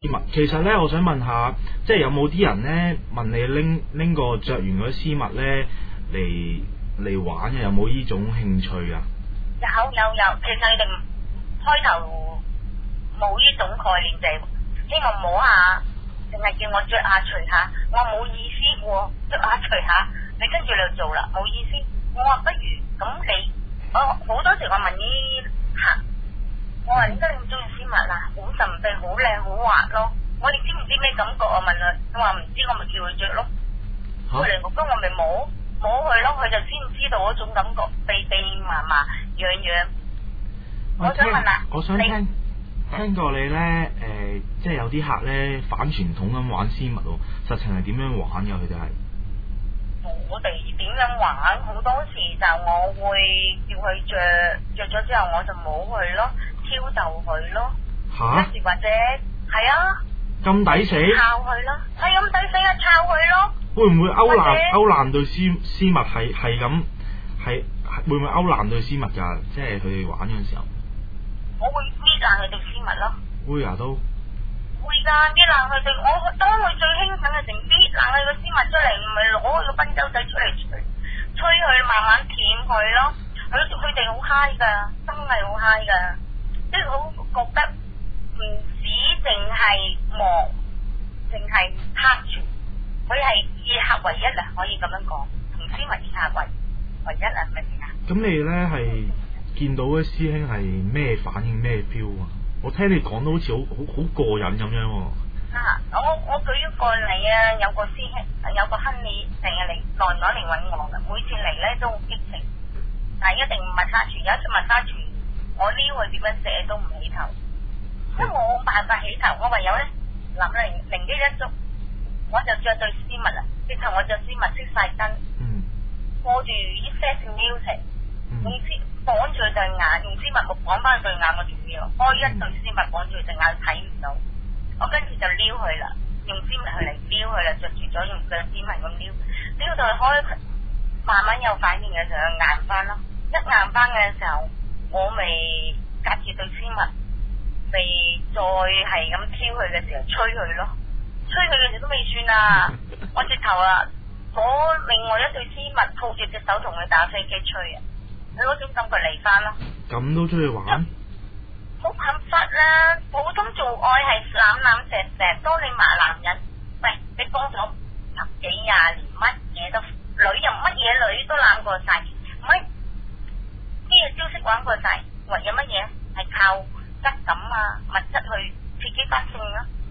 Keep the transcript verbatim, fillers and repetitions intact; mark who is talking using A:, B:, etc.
A: 其實咧，我想問下，即係有冇啲人咧問你拎拎個着完嗰啲絲襪咧嚟嚟玩嘅，有冇呢種興趣啊？
B: 有有有，其實你哋開頭冇呢種概念，就係希望摸下，淨係叫我着下除下，我冇意思喎，着下除下，你跟住你就做啦，冇意思。我話不如咁你，我好多時我問呢客。我話點解你咁中意絲襪啊？好神秘，好靚，好滑咯。我哋知唔知咩感覺？我問佢，佢話唔知，我咪叫佢着咯。佢嚟我跟我咪摸摸佢咯，佢就先知道嗰種感覺，秘秘麻麻癢癢。我想問下，
A: 我想聽聽過你咧，誒、呃，即係有啲客咧反傳統咁玩絲襪喎，實情係點樣玩㗎？佢哋係
B: 我哋點樣玩？好多時就我會叫佢着，着咗之後我就摸佢咯。挑逗佢咯，有時或者係啊，
A: 咁抵死，
B: 抄佢咯，係咁抵死啊，抄佢咯。
A: 會唔會勾爛勾爛對絲絲襪係係咁係會唔會勾爛對絲襪㗎？即係佢哋玩嗰陣時候，
B: 我會搣爛佢對絲襪咯。
A: 會啊都
B: 會㗎，搣爛佢對，我當佢最興奮嘅時，搣爛佢個絲襪出嚟，唔係攞佢個賓周仔出嚟吹，吹佢慢慢舔佢咯。佢佢哋好嗨㗎，真係好嗨㗎。即係好覺得唔止淨係望，淨係拍住，佢係以客為一啊，可以咁樣講，同絲襪以客為唯一啊，明唔明啊？咁
A: 你咧係見到嘅師兄係咩反應咩 feel 啊？我聽你講到好似好好好過癮咁樣喎。
B: 啊！我我舉一個例啊，有個師兄，有個亨利成日嚟耐唔耐嚟揾我嘅，每次嚟咧都好激情，但係一定唔係沙廚，有一次咪沙廚。我撩佢點樣寫都唔起頭，因為我冇辦法起頭，我唯有咧諗靈靈機一觸，我就着對絲襪啦，直頭我着絲襪熄晒燈，播住啲 sad music，用絲綁住佢對眼，用絲襪木綁翻對眼，我仲要開一對絲襪綁住佢對眼睇唔到，我跟住就撩佢啦，用絲襪去嚟撩佢啦，着住咗用腳絲襪咁撩，撩到佢開慢慢有反應嘅時候硬翻咯，一硬翻嘅時候。我咪隔住對絲襪，咪再係咁挑佢嘅時候吹佢咯，吹佢嘅時候都未算啊！我直頭啊，攞另外一對絲襪抱住隻手同佢打飛機吹啊！你嗰種感覺嚟翻咯。咁
A: 都中意玩？
B: 冇辦法啦，普通做愛係攬攬錫錫，當你罵男人，喂，你幫咗十幾廿年，乜嘢都女又乜嘢女都攬過晒，唔係。呢個招式玩過晒，為咗乜嘢？係靠質感啊、物質去刺激翻性啊。